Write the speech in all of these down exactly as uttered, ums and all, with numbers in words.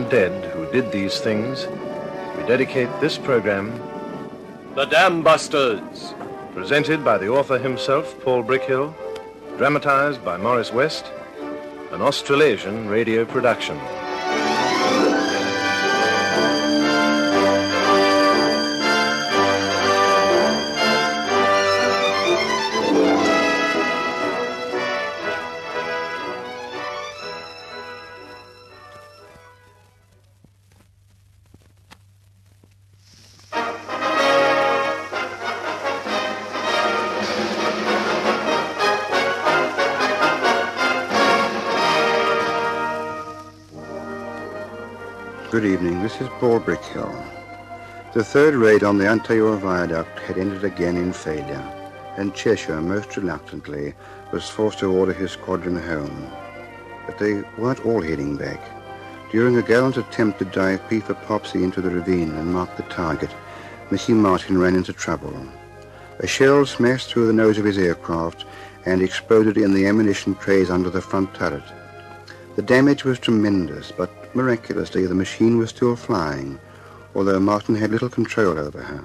dead who did these things, we dedicate this program, The Dam Busters, presented by the author himself, Paul Brickhill, dramatized by Morris West, an Australasian radio production. Good evening, this is Paul Brickhill. The third raid on the Antayor Viaduct had ended again in failure, and Cheshire, most reluctantly, was forced to order his squadron home. But they weren't all heading back. During a gallant attempt to dive P for Popsy into the ravine and mark the target, Mickey Martin ran into trouble. A shell smashed through the nose of his aircraft and exploded in the ammunition trays under the front turret. The damage was tremendous, but miraculously the machine was still flying, although Martin had little control over her.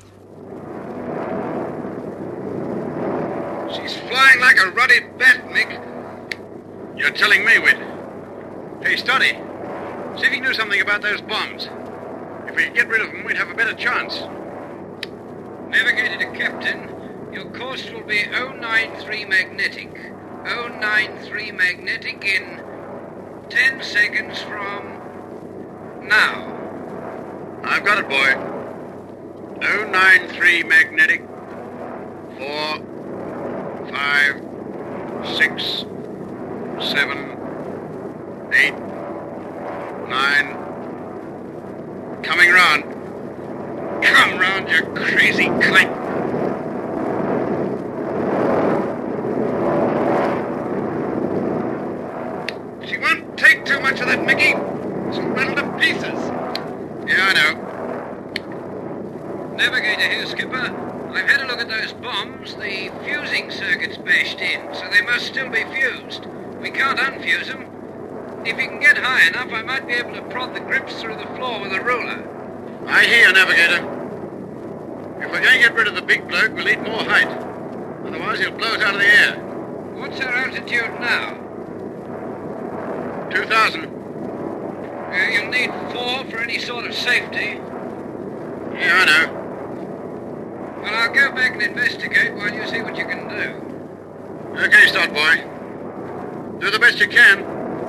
She's flying like a ruddy bat, Mick. You're telling me, Whit. Hey, Stoddy, see if you knew something about those bombs. If we could get rid of them, we'd have a better chance. Navigator to Captain, your course will be oh nine three magnetic. oh nine three magnetic in ten seconds from now. I've got it, boy. oh nine three magnetic. Four, five, six, seven, eight, nine. Coming round. Come round, you crazy kite. She won't take too much of that, Mickey. She'll rattle to pieces. Yeah, I know. Navigator here, Skipper. I've had a look at those bombs. The fusing circuit's bashed in, so they must still be fused. We can't unfuse them. If you can get high enough, I might be able to prod the grips through the floor with a ruler. I hear, Navigator. If we're going to get rid of the big bloke, we'll need more height. Otherwise, he'll blow us out of the air. What's our altitude now? two thousand. Uh, you'll need four for any sort of safety. Yeah, I know. Well, I'll go back and investigate while you see what you can do. Okay, Stott boy. Do the best you can.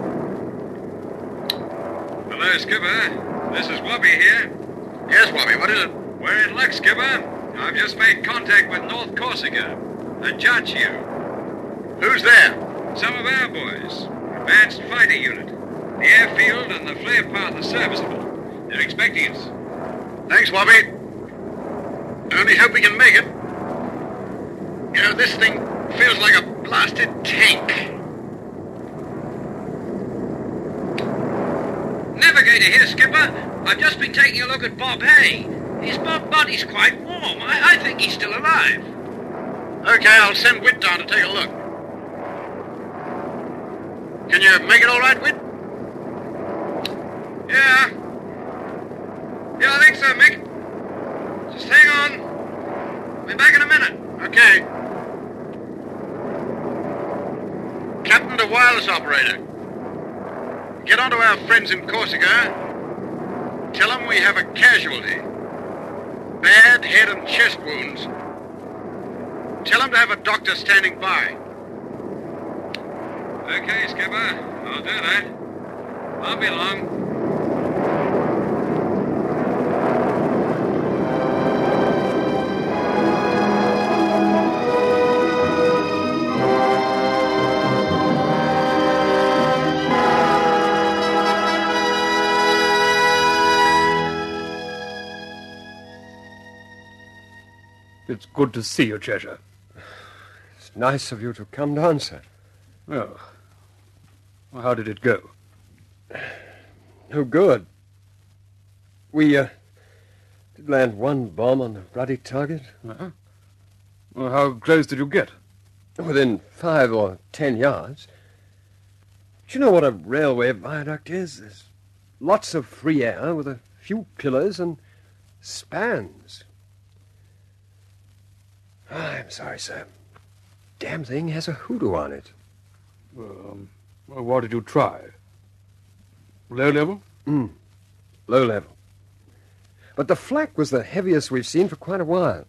Hello, Skipper. This is Wobby here. Yes, Wobby, what is it? We're in luck, Skipper. I've just made contact with North Corsica. Ajaccio. Who's there? Some of our boys. Advanced fighter unit. The airfield and the flare path are serviceable. They're expecting us. Thanks, Wobby. Only hope we can make it. You know, this thing feels like a blasted tank. Navigator here, Skipper. I've just been taking a look at Bob Hay. His Bob body's quite warm. I, I think he's still alive. Okay, I'll send Whit down to take a look. Can you make it all right, Whit? Yeah. Yeah, I think so, Mick. Just hang on. I'll be back in a minute. Okay. Captain to wireless operator. Get on to our friends in Corsica. Tell them we have a casualty. Bad head and chest wounds. Tell them to have a doctor standing by. Okay, Skipper. I'll do that. I'll be along. It's good to see you, Cheshire. It's nice of you to come down, sir. Well, how did it go? No good. We, uh, did land one bomb on the ruddy target. Uh-huh. Well, how close did you get? Within five or ten yards. Do you know what a railway viaduct is? There's lots of free air with a few pillars and spans. Oh, I'm sorry, sir. Damn thing has a hoodoo on it. Um, well, what did you try? Low level? Hmm. Low level. But the flak was the heaviest we've seen for quite a while.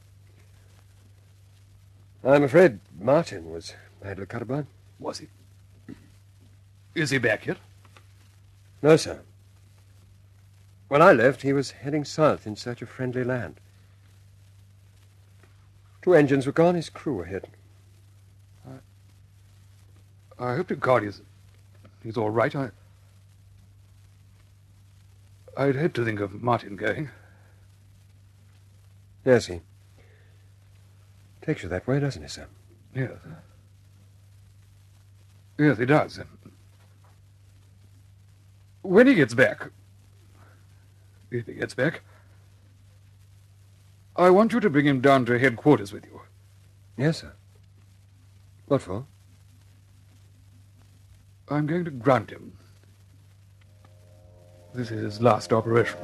I'm afraid Martin was badly cut about. Was he? Is he back yet? No, sir. When I left, he was heading south in search of friendly land. Two engines were gone, his crew were hit. I, I hope to God he's, he's all right. I, I'd hate to think of Martin going. Yes, he takes you that way, doesn't he, sir? Yes. Yes, he does. When he gets back, if he gets back, I want you to bring him down to headquarters with you. Yes, sir. What for? I'm going to grant him. This is his last operation.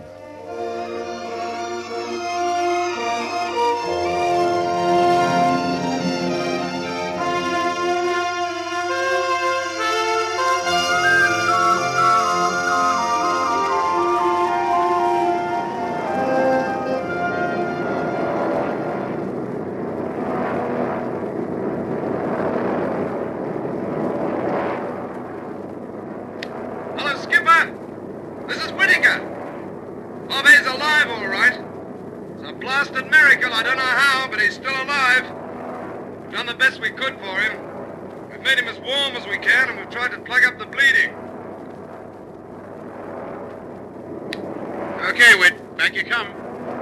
Okay, Whit, back you come.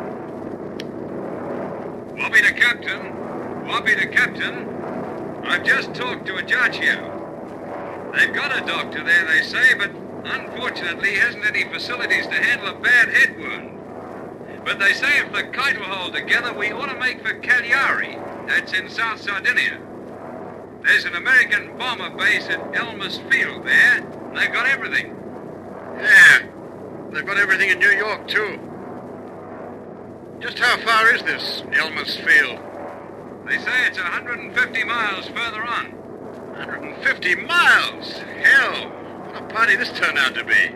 Wappy to Captain. Wappy to Captain. I've just talked to Ajaccio. They've got a doctor there, they say, but unfortunately he hasn't any facilities to handle a bad head wound. But they say if the kite will hold together, we ought to make for Cagliari. That's in South Sardinia. There's an American bomber base at Elmer's Field there, and they've got everything. Yeah, they've got everything in New York, too. Just how far is this, Elmer's Field? They say it's one hundred fifty miles further on. one hundred fifty miles? Hell, what a party this turned out to be.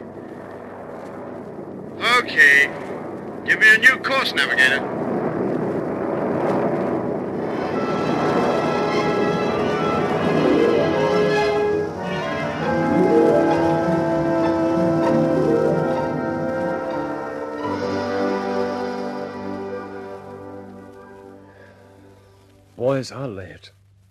Okay, give me a new course, navigator. Boys, I'll lay it.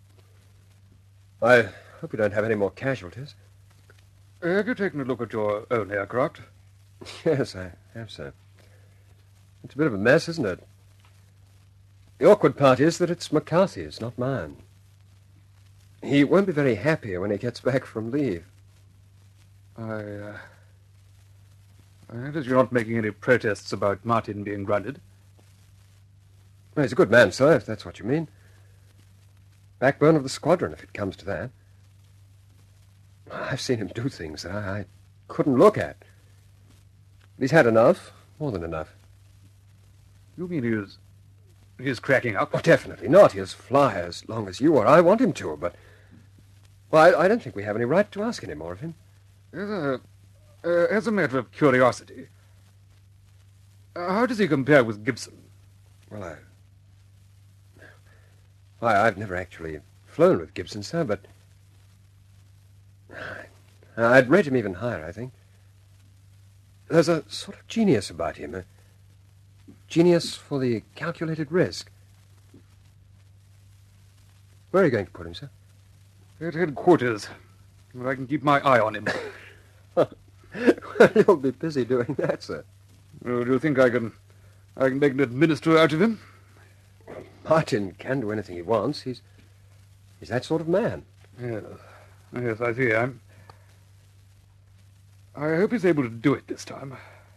I hope you don't have any more casualties. Have you taken a look at your own aircraft? Yes, I have, sir. It's a bit of a mess, isn't it? The awkward part is that it's McCarthy's, not mine. He won't be very happy when he gets back from leave. I, uh... I notice you're not making any protests about Martin being grounded. Well, he's a good man, sir, if that's what you mean. Backbone of the squadron, if it comes to that. I've seen him do things that I, I couldn't look at. But he's had enough, more than enough. You mean he's... he's cracking up? Oh, definitely not. He'll fly as long as you or I want him to, but... Well, I, I don't think we have any right to ask any more of him. As a, uh, as a matter of curiosity, uh, how does he compare with Gibson? Well, I... Why, I've never actually flown with Gibson, sir, but... I'd rate him even higher, I think. There's a sort of genius about him, a genius for the calculated risk. Where are you going to put him, sir? At headquarters, where I can keep my eye on him. Well, you'll be busy doing that, sir. Oh, do you think I can, I can make an administrator out of him? Martin can do anything he wants. He's, he's that sort of man. Yes, yes, I see. I'm. I hope he's able to do it this time.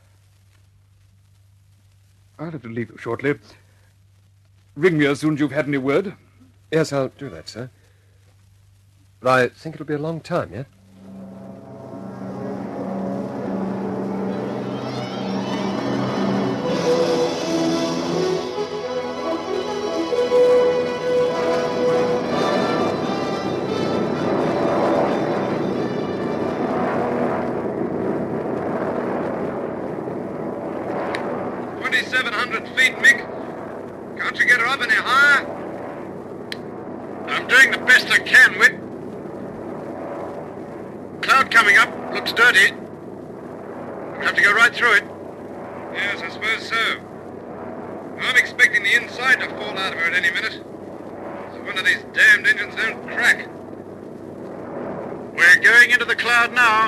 I'll have to leave you shortly. Ring me as soon as you've had any word. Yes, I'll do that, sir. But I think it'll be a long time yet. I'm doing the best I can, Whit. Cloud coming up. Looks dirty. We'll have to go right through it. Yes, I suppose so. I'm expecting the inside to fall out of her at any minute. So one of these damned engines don't crack. We're going into the cloud now.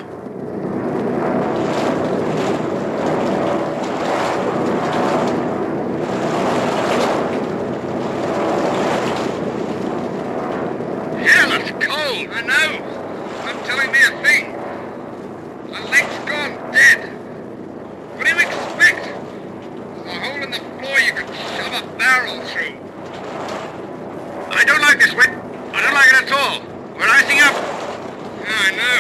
Hell, it's cold. I know. Not telling me a thing. My leg's gone dead. What do you expect? There's a hole in the floor you could shove a barrel through. I don't like this, Whit. I don't like it at all. We're icing up. Yeah, I know.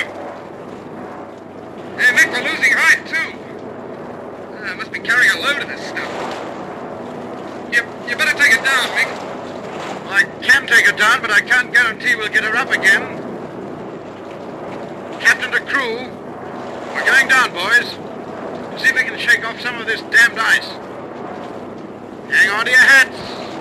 Hey, Mick, we're losing height, too. Ah, I must be carrying a load of this stuff. You, you better take it down, Mick. I can take her down, but I can't guarantee we'll get her up again. Captain to crew, we're going down, boys. See if we can shake off some of this damned ice. Hang on to your hats.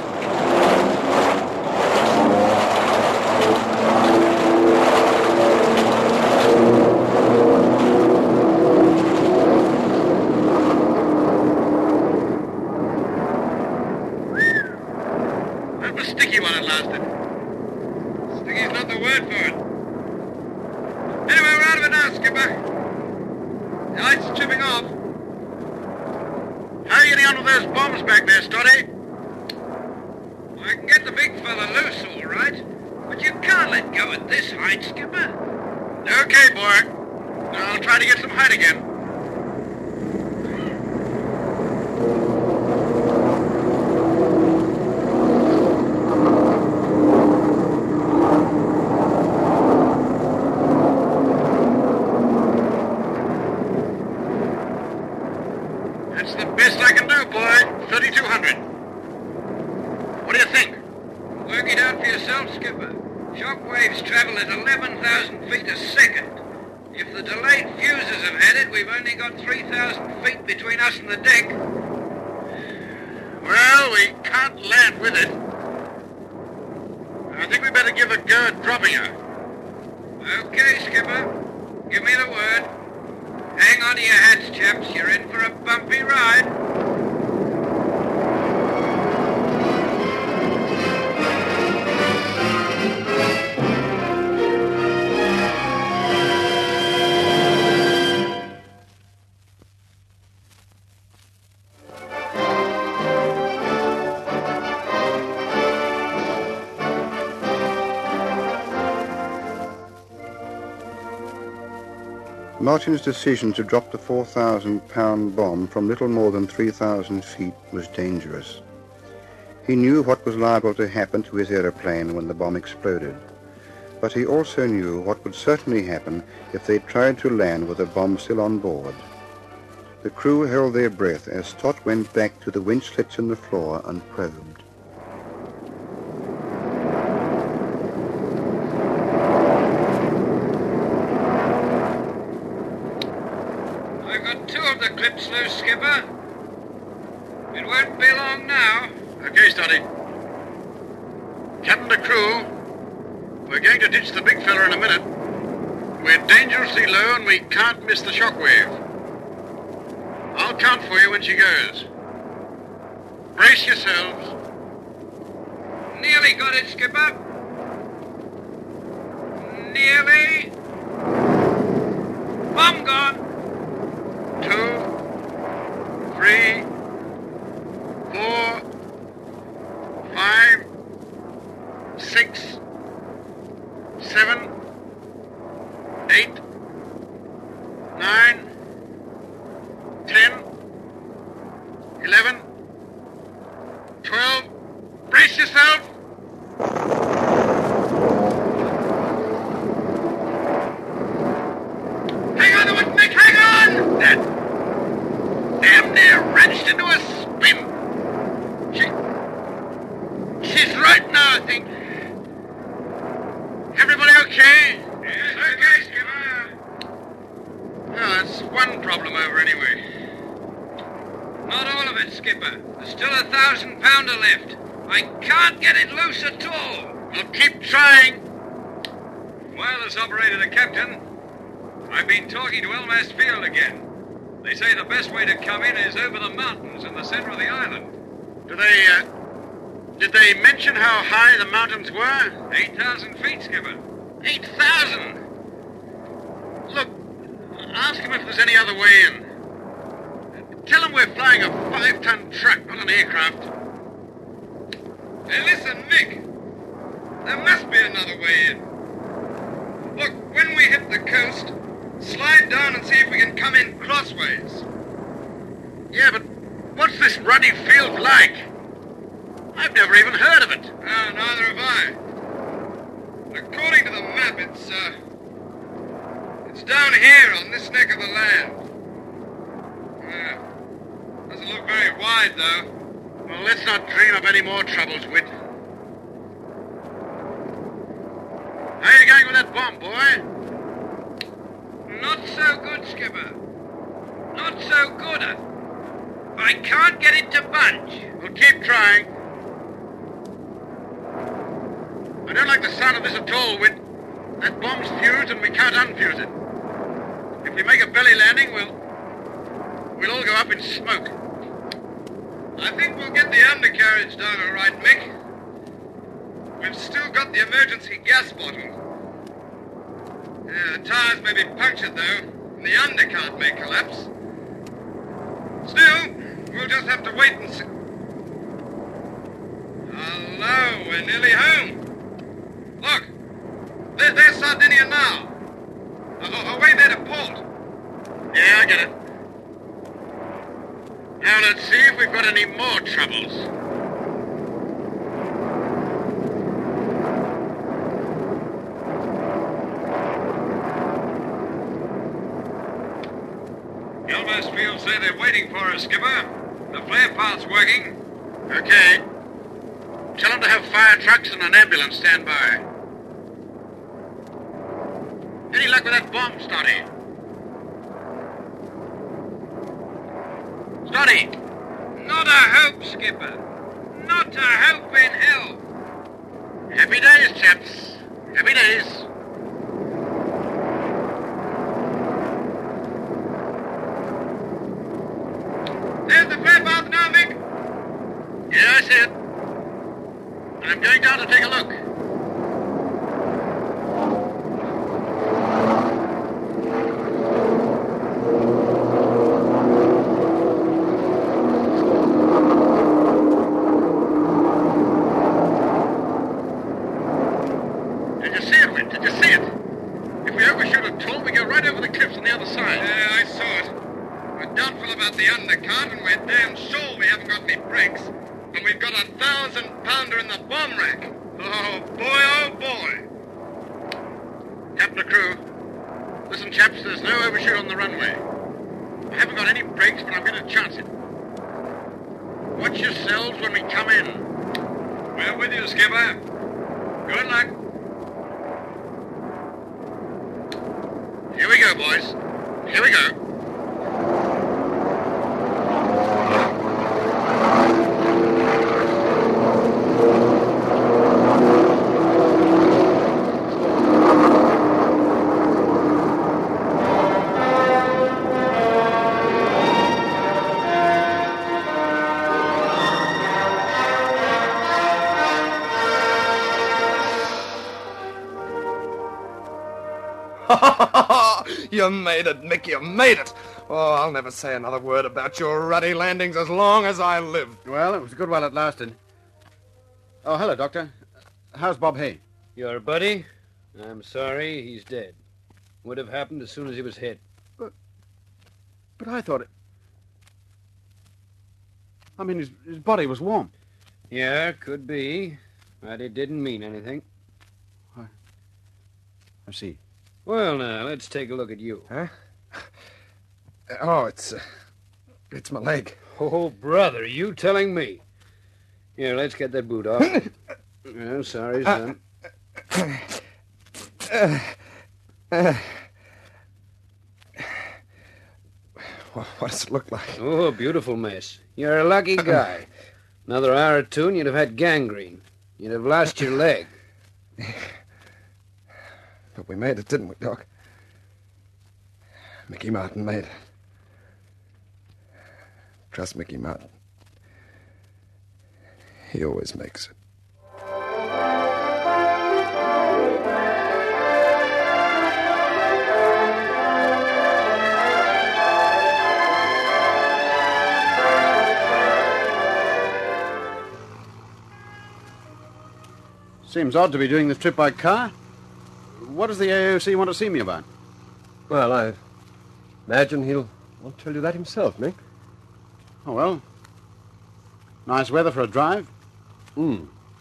That was sticky while it lasted. Sticky's not the word for it. Anyway, we're out of it now, Skipper. The ice is chipping off. How are you getting on with those bombs back there, Stoddy? I can get the big fella loose, all right. But you can't let go at this height, Skipper. Okay, boy. I'll try to get some height again. That's the best I can do, boy. thirty-two hundred. What do you think? Work it out for yourself, Skipper. Shock waves travel at eleven thousand feet a second. If the delayed fuses have had it, we've only got three thousand feet between us and the deck. Well, we can't land with it. I think we better give a go at dropping her. Okay, Skipper. Give me the word. Hang on to your hats, chaps. You're in for a bumpy ride. Martin's decision to drop the four thousand pound bomb from little more than three thousand feet was dangerous. He knew what was liable to happen to his aeroplane when the bomb exploded, but he also knew what would certainly happen if they tried to land with the bomb still on board. The crew held their breath as Stott went back to the winch slits in the floor and probed. Clips loose, Skipper. It won't be long now. Okay, Stoddy. Captain to crew, we're going to ditch the big fella in a minute. We're dangerously low and we can't miss the shockwave. I'll count for you when she goes. Brace yourselves. Nearly got it, Skipper. Nearly. Bomb gone. Two, three, four, five, six, seven, eight, nine, ten, eleven, twelve. Brace yourself. Hang on to it, Mick, hang on! That damn near wrenched into a spin. She... She's right now, I think. Everybody okay? Yes, okay, Skipper. Well, that's one problem over anyway. Not all of it, Skipper. There's still a thousand pounder left. I can't get it loose at all. Well, keep trying. Wireless operator to Captain. I've been talking to Elmas Field again. They say the best way to come in is over the mountains in the center of the island. Do they, uh, did they mention how high the mountains were? eight thousand feet, Skipper. eight thousand? Look, ask him if there's any other way in. Tell him we're flying a five-ton truck, not an aircraft. Hey, listen, Nick. There must be another way in. Look, when we hit the coast, slide down and see if we can come in crossways. Yeah, but what's this ruddy field like? I've never even heard of it. Oh, neither have I. According to the map, it's, uh... it's down here on this neck of the land. Yeah. Doesn't look very wide, though. Well, let's not dream up any more troubles, Whit. How are you going with that bomb, boy? Not so good, Skipper. Not so good. I can't get it to budge. Well, keep trying. I don't like the sound of this at all, Whit. That bomb's fused and we can't unfuse it. If we make a belly landing, we'll... we'll all go up in smoke. I think we'll get the undercarriage down all right, Mick. We've still got the emergency gas bottle. Yeah, the tires may be punctured, though, and the undercart may collapse. Still, we'll just have to wait and see. Hello, we're nearly home. Look, there, there's Sardinia now. Uh, away there to port. Yeah, I get it. Now let's see if we've got any more troubles. Elmas Field say they're waiting for us, Skipper. The flare part's working. Okay. Tell them to have fire trucks and an ambulance stand by. Any luck with that bomb, Stoddy? Stoddy! Not a hope, Skipper. Not a hope in hell. Happy days, chaps. Happy days. There's the flare path now, Mick. Yeah, I see it. I'm going down to take a look. Did you see it, Whit? Did you see it? If we overshoot at all, we go right over the cliffs on the other side. Yeah, I saw it. We're doubtful about the undercart, and we're damn sure we haven't got any brakes. And we've got a thousand pounder in the bomb rack. Oh, boy, oh, boy. Captain of crew. Listen, chaps, there's no overshoot on the runway. I haven't got any brakes, but I'm going to chance it. Watch yourselves when we come in. We're with you, Skipper. Good luck. Here we go, boys. Here we go. You made it, Mick, you made it. Oh, I'll never say another word about your ruddy landings as long as I live. Well, it was good while it lasted. Oh, hello, Doctor. How's Bob Hay? Your buddy? I'm sorry, he's dead. Would have happened as soon as he was hit. But, but I thought it... I mean, his, his body was warm. Yeah, could be. But it didn't mean anything. I, I see. Well, now, let's take a look at you. Huh? Oh, it's... Uh, it's my leg. Oh, brother, you telling me? Here, let's get that boot off. Oh, sorry, son. Uh, uh, uh, what does it look like? Oh, a beautiful mess. You're a lucky guy. Another hour or two and you'd have had gangrene. You'd have lost your leg. But we made it, didn't we, Doc? Mickey Martin made it. Trust Mickey Martin. He always makes it. Seems odd to be doing this trip by car. What does the A O C want to see me about? Well, I imagine he'll want to tell you that himself, Mick. Oh, well. Nice weather for a drive. Hmm.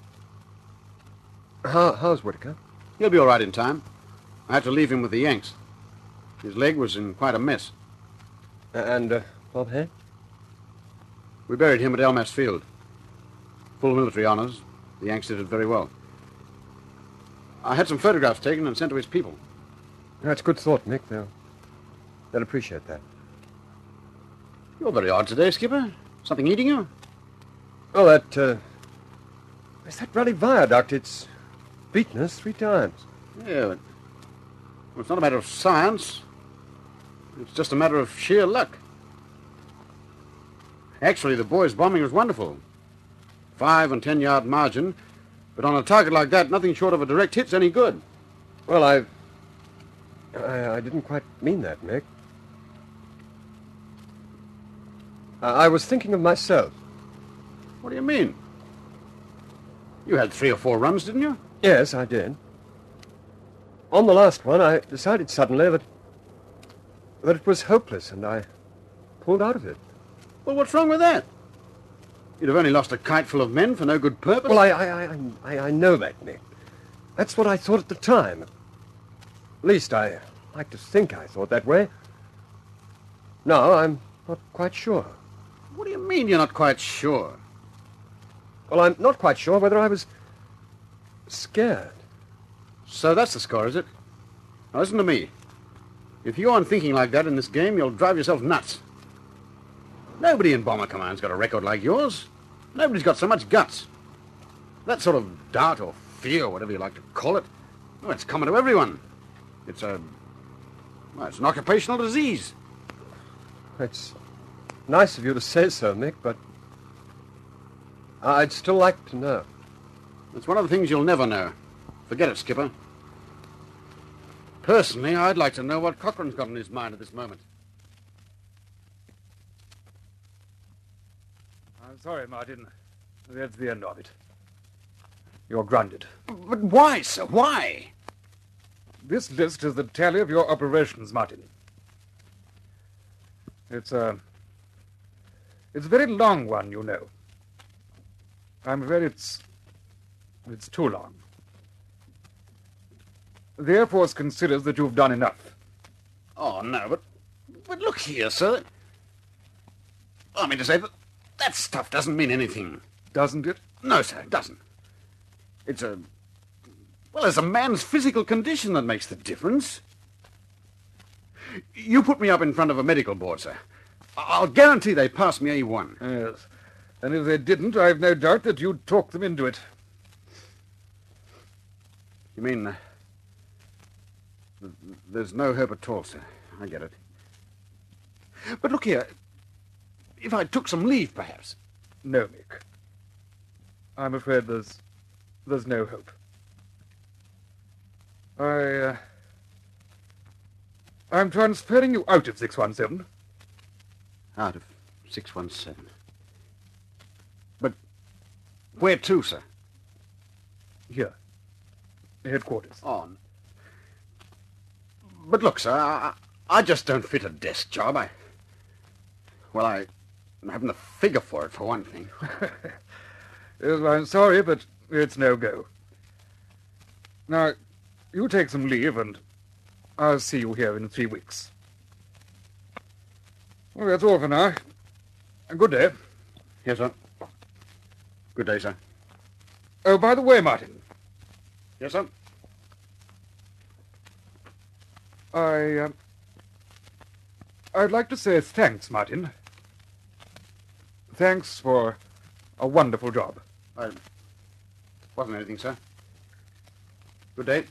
How, how's Whitaker? He'll be all right in time. I had to leave him with the Yanks. His leg was in quite a mess. And uh, Bob Hay? We buried him at Elmas Field. Full military honors. The Yanks did it very well. I had some photographs taken and sent to his people. That's good thought, Mick. They'll, they'll appreciate that. You're very odd today, Skipper. Something eating you? Oh, that, uh... It's that bloody viaduct. It's beaten us three times. Yeah, but... Well, it's not a matter of science. It's just a matter of sheer luck. Actually, the boys' bombing was wonderful. Five and ten yard margin. But on a target like that, nothing short of a direct hit's any good. Well, I... I, I didn't quite mean that, Mick. I, I was thinking of myself. What do you mean? You had three or four runs, didn't you? Yes, I did. On the last one, I decided suddenly that... that it was hopeless, and I pulled out of it. Well, what's wrong with that? You'd have only lost a kite full of men for no good purpose. Well, I, I, I, I, I know that, Mick. That's what I thought at the time. At least I like to think I thought that way. No, I'm not quite sure. What do you mean you're not quite sure? Well, I'm not quite sure whether I was scared. So that's the score, is it? Now listen to me. If you go on thinking like that in this game, you'll drive yourself nuts. Nobody in Bomber Command's got a record like yours. Nobody's got so much guts. That sort of doubt or fear, whatever you like to call it, well, it's common to everyone. It's a... well, it's an occupational disease. It's nice of you to say so, Mick, but I'd still like to know. It's one of the things you'll never know. Forget it, Skipper. Personally, I'd like to know what Cochrane's got in his mind at this moment. I'm sorry, Martin. That's the end of it. You're grounded. But why, sir? Why? This list is the tally of your operations, Martin. It's a... It's a very long one, you know. I'm afraid it's... It's too long. The Air Force considers that you've done enough. Oh, no, but... But look here, sir. I mean to say that that stuff doesn't mean anything. Doesn't it? No, sir, it doesn't. It's a... Well, it's a man's physical condition that makes the difference. You put me up in front of a medical board, sir. I'll guarantee they pass me A one. Yes. And if they didn't, I've no doubt that you'd talk them into it. You mean... Uh, th- there's no hope at all, sir. I get it. But look here. If I took some leave, perhaps. No, Mick. I'm afraid there's... there's no hope. I, uh... I'm transferring you out of six one seven. Out of six one seven. But where to, sir? Here. Headquarters. On. But look, sir, I, I just don't fit a desk job. I... Well, I haven't the figure for it, for one thing. Yes, well, I'm sorry, but it's no go. Now, you take some leave, and I'll see you here in three weeks. Well, that's all for now. Good day. Yes, sir. Good day, sir. Oh, by the way, Martin. Yes, sir. I, uh, I'd like to say thanks, Martin. Thanks for a wonderful job. I... wasn't anything, sir. Good day.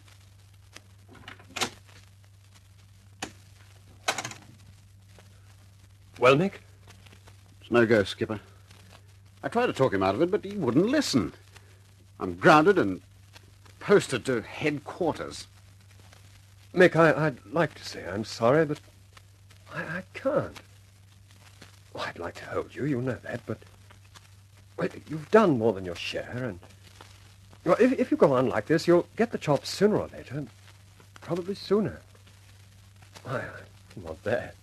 Well, Nick? It's no go, Skipper. I tried to talk him out of it, but he wouldn't listen. I'm grounded and posted to headquarters. Mick, I, I'd like to say I'm sorry, but I, I can't. Well, I'd like to hold you, you know that, but well, you've done more than your share, and well, if, if you go on like this, you'll get the chops sooner or later, probably sooner. Why, I don't want that.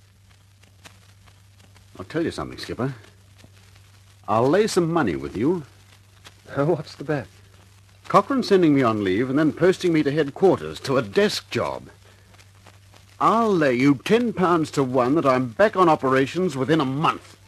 I'll tell you something, Skipper. I'll lay some money with you. What's the bet? Cochrane sending me on leave and then posting me to headquarters to a desk job. I'll lay you ten pounds to one that I'm back on operations within a month.